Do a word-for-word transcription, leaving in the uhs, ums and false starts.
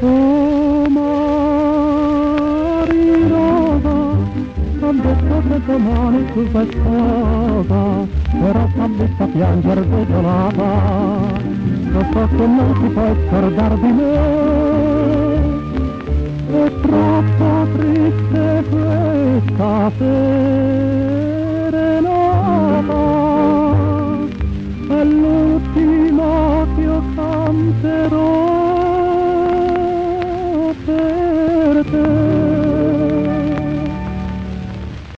Oh Marinova, han detto che domani tu sei sposa, però t'han vista piangere desolata, lo so che non ti puoi scordar di me, è troppo